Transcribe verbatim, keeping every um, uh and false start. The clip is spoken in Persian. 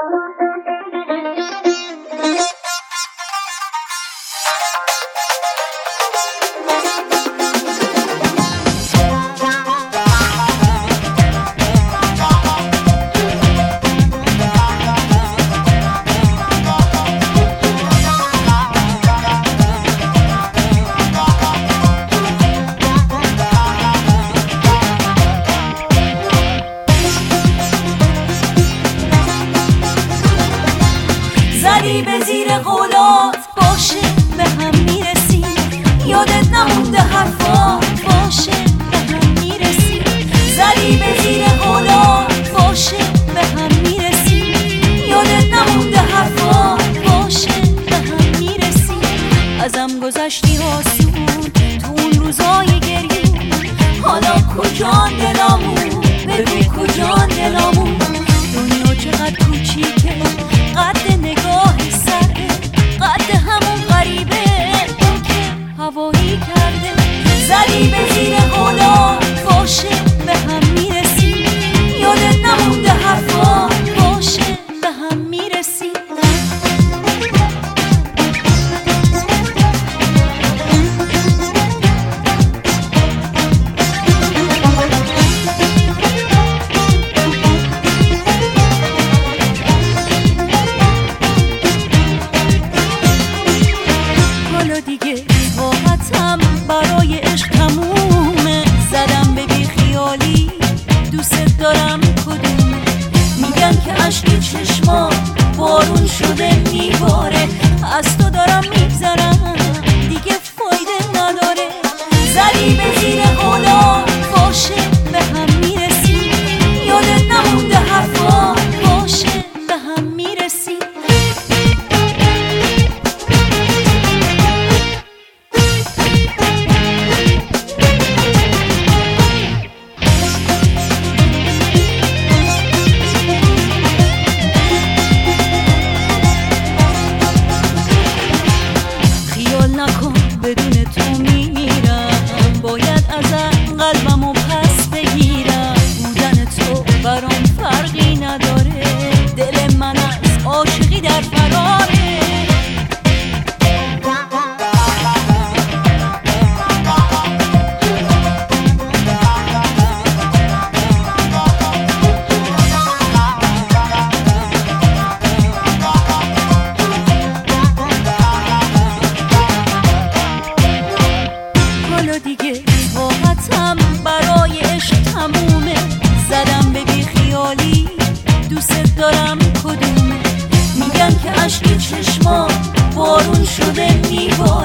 به زیر قولات باشه به هم میرسی، یادت نمونده حرفات باشه به هم میرسی. زدی به زیر قولات باشه به هم میرسی، یادت نمونده حرفات باشه به هم میرسی. ازم گذشتی آسون تو اون روزای گریون، حالا کجان دلامون بگو کجان دلامون. دنیا چقدر کوچیکه قد نگاه سرده، قد همون غریبه که هوایی کرده. زدی به زیر قولات باشه به هم میرسی، یادت نمونده حرفات باشه به هم میرسی. برای عشق تمومه، زدم به بی خیالی دوست دارم کدومه. میگن که عشقی چشما بارون شده میباره، از تو دارم میگذرم دیگه فایده نداره. زدی به زیر قولات باشه به هم میرسی، یادت نمونده حرفات باشه به هم میرسی. نکن بدون تو میمیرم، باید از قلبمو پس بگیرم. بودن تو برام فرقی نداره، دل من از عاشقی در فراره. دیگه طاقتم برای عشق تمومه، زدم به بی خیالی دوست دارم کدومه. میگن که عشقی چشما بارون شده میباره،